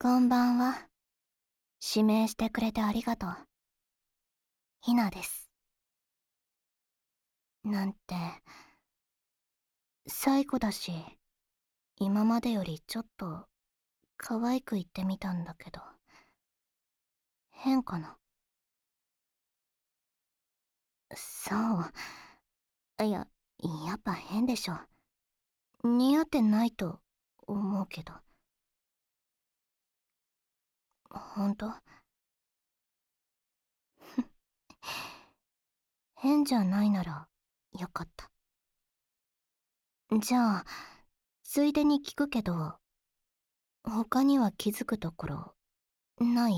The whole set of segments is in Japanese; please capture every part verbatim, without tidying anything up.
こんばんは。指名してくれてありがとう。ひなです。なんて、最後だし、今までよりちょっと可愛く言ってみたんだけど、変かな？そう。いや、やっぱ変でしょ。似合ってないと思うけど。ほんと？変じゃないならよかった。じゃあ、ついでに聞くけど、他には気づくところない？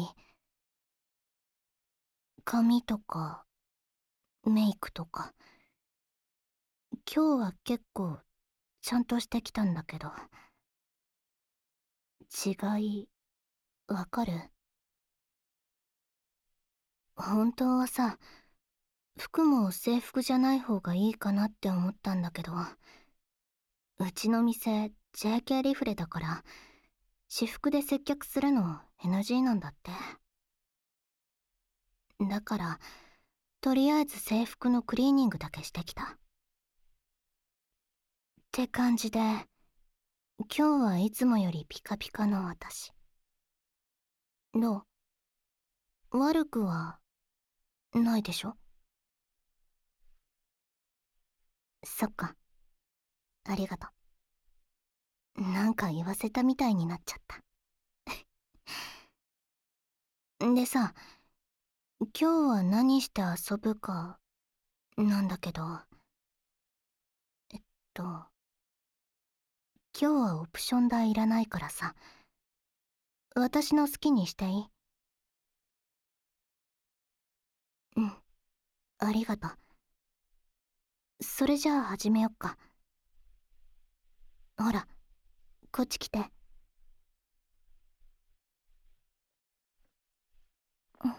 髪とかメイクとか。今日は結構ちゃんとしてきたんだけど、違いわかる？本当はさ、服も制服じゃない方がいいかなって思ったんだけど、うちの店 ジェーケー リフレだから私服で接客するの エヌジー なんだって。だからとりあえず制服のクリーニングだけしてきたって感じで、今日はいつもよりピカピカの私。どう？悪くはないでしょ？そっか、ありがとう。なんか言わせたみたいになっちゃった。でさ、今日は何して遊ぶかなんだけど、えっと今日はオプション代いらないからさ、私の好きにしていい？うん、ありがとう。それじゃあ始めよっか。ほら、こっち来て。うん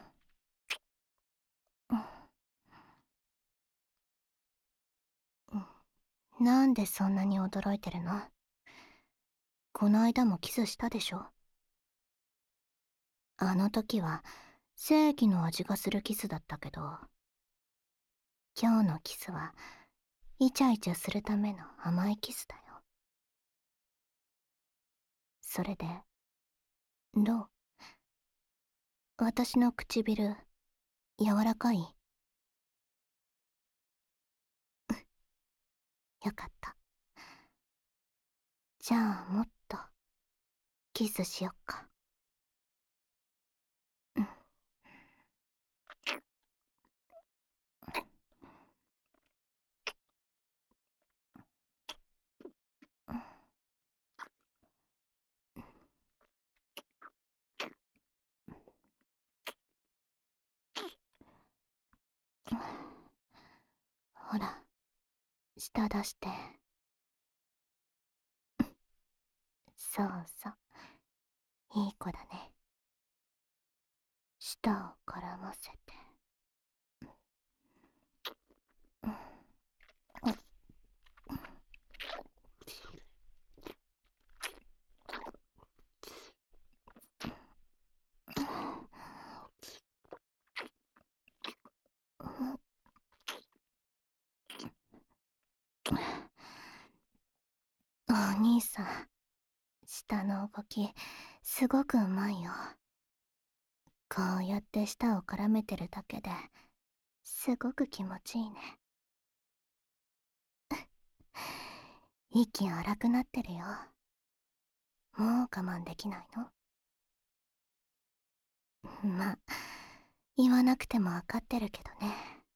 うん、なんでそんなに驚いてるの？この間もキスしたでしょ？あの時は正義の味がするキスだったけど、今日のキスはイチャイチャするための甘いキスだよ。それでどう？私の唇柔らかい？よかった。じゃあもっとキスしよっか。うん、ほら、舌出して。そうそう、いい子だね。舌を絡ませて。お兄さん、舌の動きすごくうまいよ。こうやって舌を絡めてるだけですごく気持ちいいね。息荒くなってるよ。もう我慢できないの？まあ、言わなくても分かってるけどね。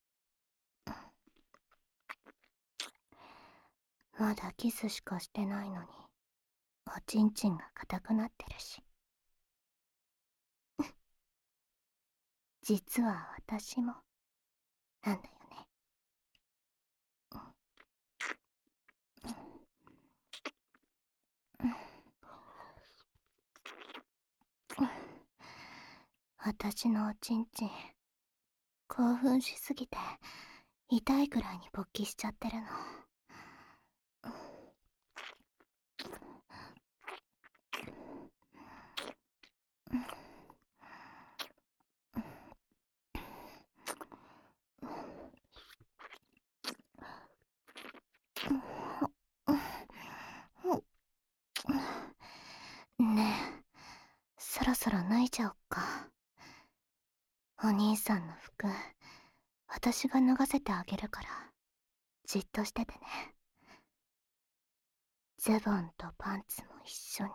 まだキスしかしてないのにおちんちんが硬くなってるし。実は私もなんだよね。私のおちんちん興奮しすぎて痛いくらいに勃起しちゃってるの。 そろ脱いじゃおっか。お兄さんの服、私が脱がせてあげるから、じっとしててね。ズボンとパンツも一緒に。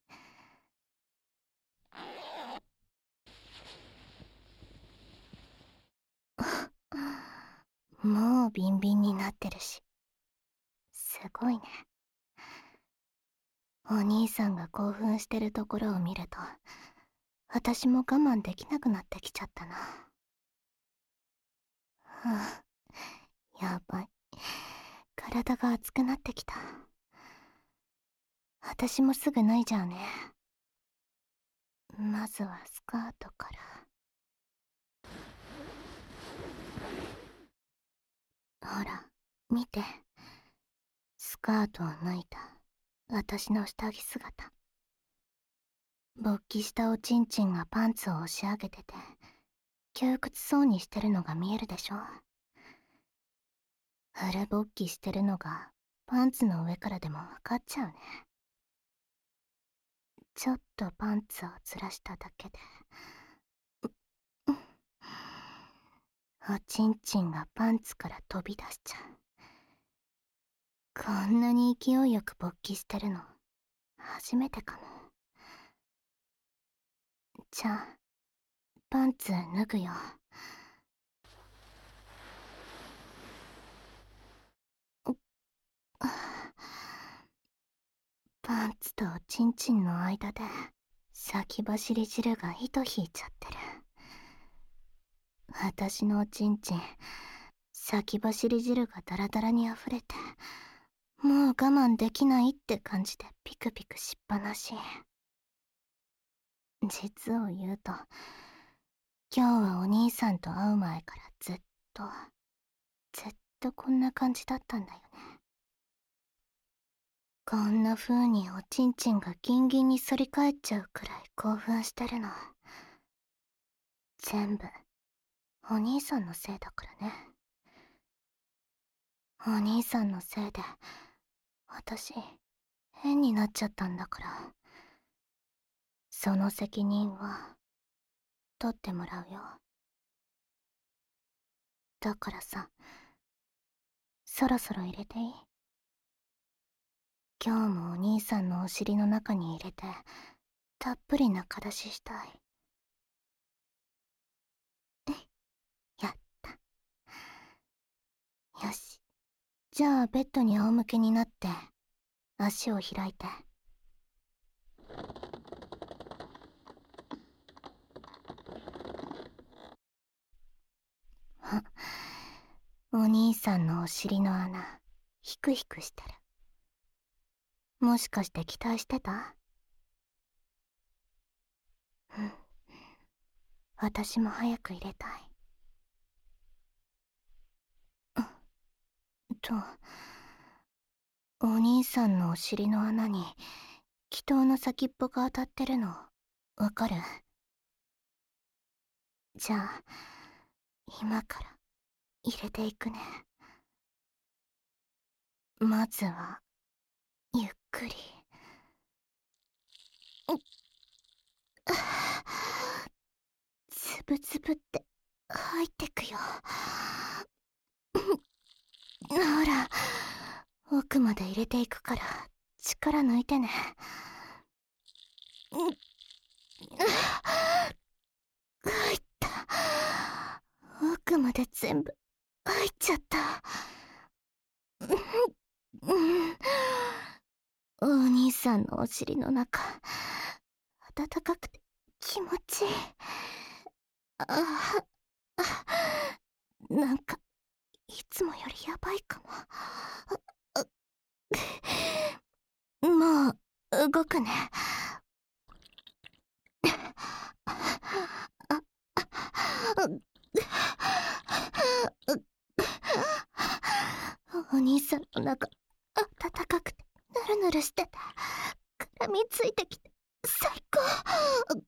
もうビンビンになってるし、すごいね。お兄さんが興奮してるところを見ると、私も我慢できなくなってきちゃったな。はあ、やばい。体が熱くなってきた。私もすぐ脱いじゃうね。まずはスカートから。ほら、見て。スカートを脱いだ私の下着姿。勃起したおちんちんがパンツを押し上げてて、窮屈そうにしてるのが見えるでしょ。フル勃起してるのがパンツの上からでも分かっちゃうね。ちょっとパンツをずらしただけで、おちんちんがパンツから飛び出しちゃう。こんなに勢いよく勃起してるの初めてかも。じゃあパンツ脱ぐよ。パンツとおちんちんの間で先走り汁が糸引いちゃってる。私のおちんちん、先走り汁がダラダラに溢れて、もう我慢できないって感じでピクピクしっぱなし。実を言うと、今日はお兄さんと会う前からずっと、ずっとこんな感じだったんだよね。こんな風におちんちんがギンギンに反り返っちゃうくらい興奮してるの。全部、お兄さんのせいだからね。お兄さんのせいで、私、変になっちゃったんだから。その責任は、取ってもらうよ。だからさ、そろそろ入れていい？今日もお兄さんのお尻の中に入れて、たっぷり中出ししたい。やった。よし。じゃあベッドに仰向けになって、足を開いて。あ、お兄さんのお尻の穴、ヒクヒクしてる。もしかして期待してた？うん。私も早く入れたい。と、お兄さんのお尻の穴に気筒の先っぽが当たってるのわかる？じゃあ今から入れていくね。まずはゆっくり。つぶつぶって入ってくよ。ほら、奥まで入れていくから力抜いてね。入った。奥まで全部入っちゃった。お兄さんのお尻の中、暖かくて気持ちいい。ああ、なんかいつもよりやばいかも。もう動くね。お兄さんの中、暖かくてぬるぬるしてて、絡みついてきて最高。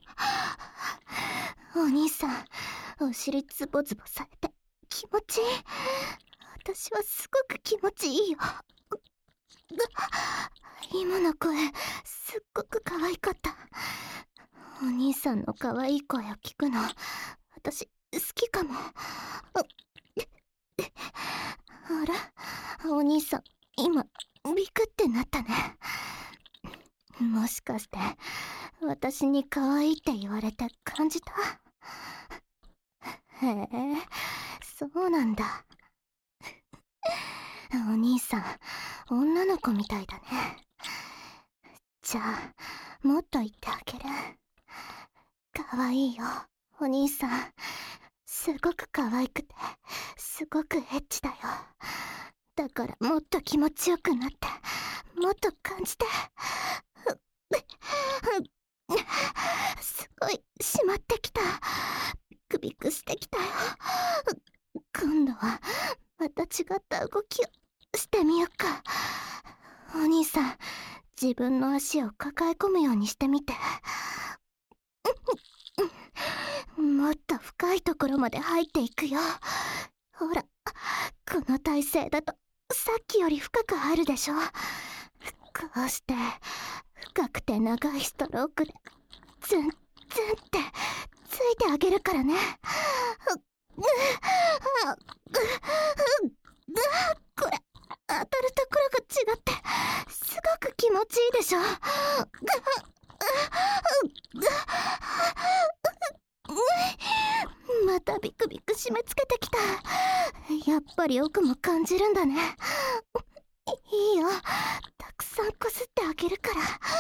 お兄さん、お尻ズボズボされて気持ちいい。私はすごく気持ちいいよ。 今の声すっごく可愛かった。お兄さんの可愛い声を聞くの私好きかも。あら、お兄さん今ビクってなったね。もしかして私に可愛いって言われて感じた？へえ、そうなんだ。お兄さん女の子みたいだね。じゃあもっと言ってあげる。可愛いよお兄さん。すごく可愛くてすごくエッチだよ。だからもっと気持ちよくなってもっと感じて。すごい締まってきた。ビクビクしてきたよ。今度はまた違った動きをしてみよっか。お兄さん自分の足を抱え込むようにしてみて。もっと深いところまで入っていくよ。ほらこの体勢だとさっきより深く入るでしょ。こうして深くて長いストロークでツンツンってついてあげるからね。これ当たるところが違ってすごく気持ちいいでしょ。またビクビク締め付けてきた。やっぱり奥も感じるんだね。いいよ、たくさんこすってあげるから。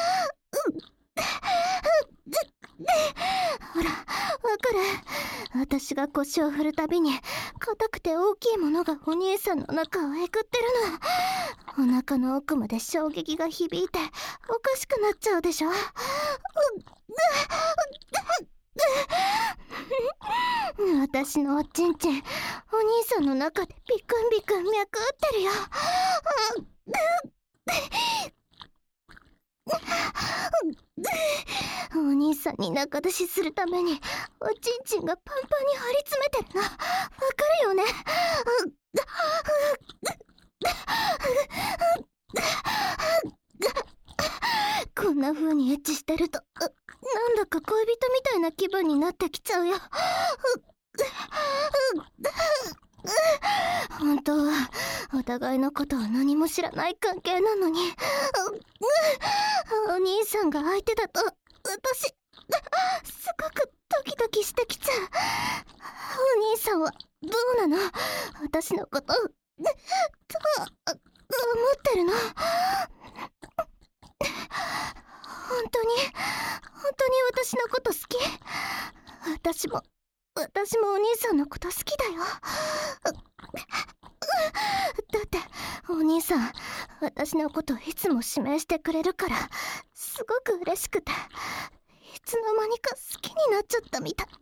ほら、わかる？私が腰を振るたびに硬くて大きいものがお兄さんの中をえぐってるの。お腹の奥まで衝撃が響いておかしくなっちゃうでしょ。私のおちんちんお兄さんの中でビクンビクン脈打ってるよ。お兄さんに仲出しするためにおちんちんがパンパンに張り詰めてるのわかるよね。こんな風にエッチしてるとなんだか恋人みたいな気分になってきちゃうよ。本当はお互いのことは何も知らない関係なのに、お兄さんが相手だと私すごくドキドキしてきちゃう。お兄さんはどうなの？私のことどう思ってるの？本当に本当に私のこと好き？私も私もお兄さんのこと好きだよ。だってお兄さん私のこといつも指名してくれるからすごく嬉しくていつの間にか好きになっちゃったみたい。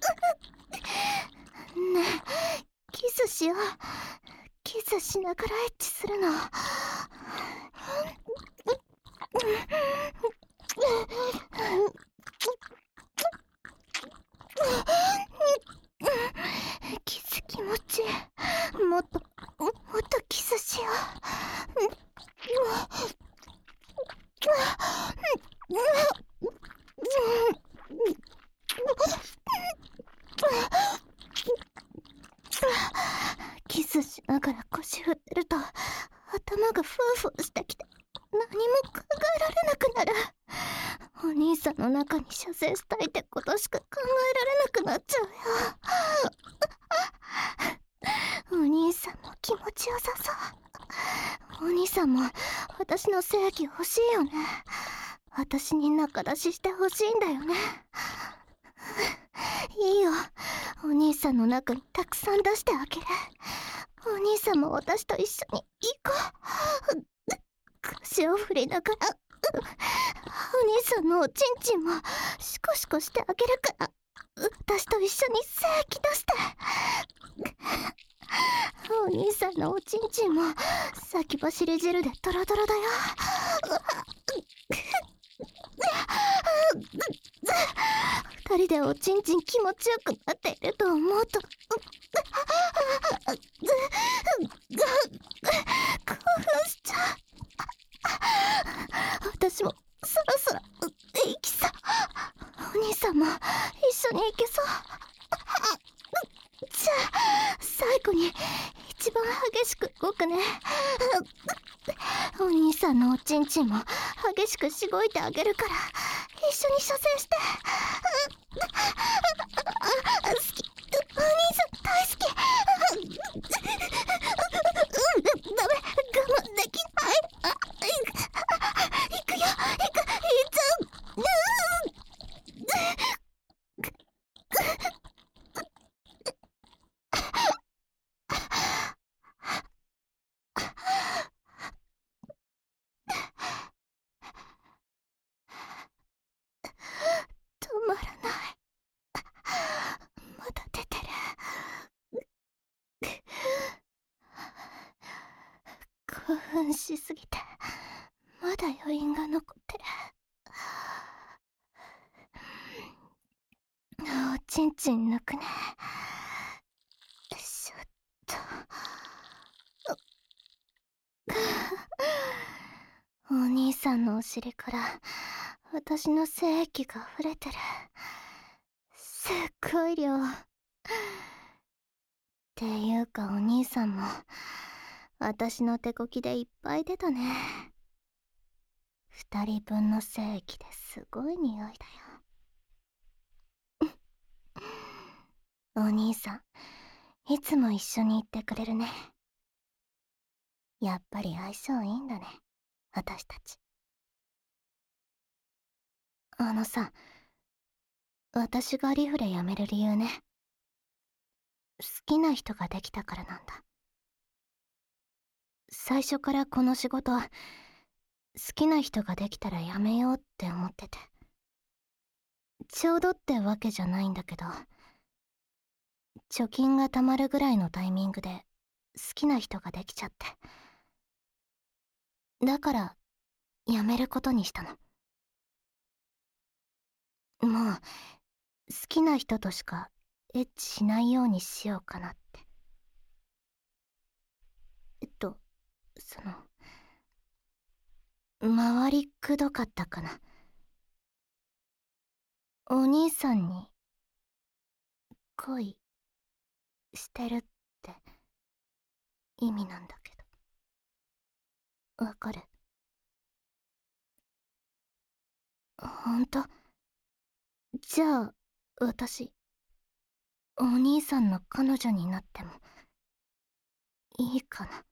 ねえキスしよう。キスしながらエッチするの。キス気持ちいい。もっともっとキスしよう。キスしながら腰振ってると頭がフーフーしてきて何も考えられなくなる。お兄さんの中に射精したいってことしか考えられなくなっちゃうよ。お兄さんも気持ちよさそう。お兄さんも私の精液欲しいよね。私に仲出ししてほしいんだよね。いいよ、お兄さんの中にたくさん出してあげる。お兄さんも私と一緒に行こう。腰を振りながらお兄さんのおちんちんもシコシコしてあげるから私と一緒に精液出して。お兄さんのおちんちんも先走り汁でドロドロだよ。二人でおちんちん気持ちよくなっていると思うと興奮しちゃう。 私もそろそろ行きさ。お兄さんも一緒に行けそう。じゃあ最後に一番激しく動くね。お兄さんのおちんちんも激しくしごいてあげるから一緒に射精して。好き、お兄さん大好き。ダメ、我慢できない。あ、いくよ、いく、いっちゃう。止まらない。まだ出てる。興奮しすぎてまだ余韻が残ってる。おちんちん抜くね。しょっと。お兄さんのお尻から私の精液が溢れてる。すっごい量。っていうかお兄さんも私の手こきでいっぱい出たね。二人分の精液ですごい匂いだよ。お兄さんいつも一緒に行ってくれるね。やっぱり相性いいんだね、私たち。あのさ、私がリフレやめる理由ね。好きな人ができたからなんだ。最初からこの仕事好きな人ができたらやめようって思ってて。ちょうどってわけじゃないんだけど、貯金が貯まるぐらいのタイミングで好きな人ができちゃって。だからやめることにしたの。もう好きな人としかエッチしないようにしようかなって。えっとその周りくどかったかな。お兄さんに恋してるって意味なんだけど。わかる？ほんと？じゃあ私お兄さんの彼女になってもいいかな？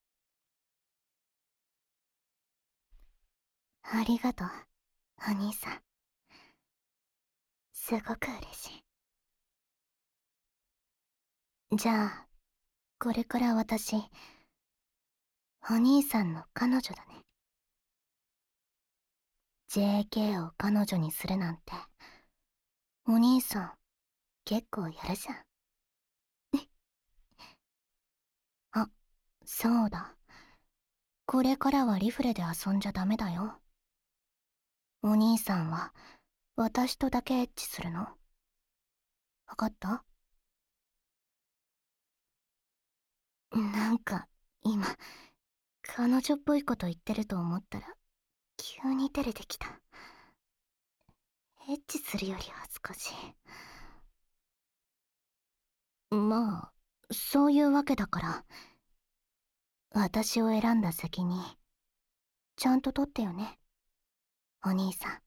ありがとうお兄さん。すごく嬉しい。じゃあこれから私お兄さんの彼女だね。 ジェーケー を彼女にするなんてお兄さん結構やるじゃん。あ、そうだ、これからはリフレで遊んじゃダメだよ。お兄さんは私とだけエッチするの。わかった？なんか今彼女っぽいこと言ってると思ったら急に照れてきた。エッチするより恥ずかしい。まあそういうわけだから私を選んだ責任ちゃんと取ってよねお兄さん。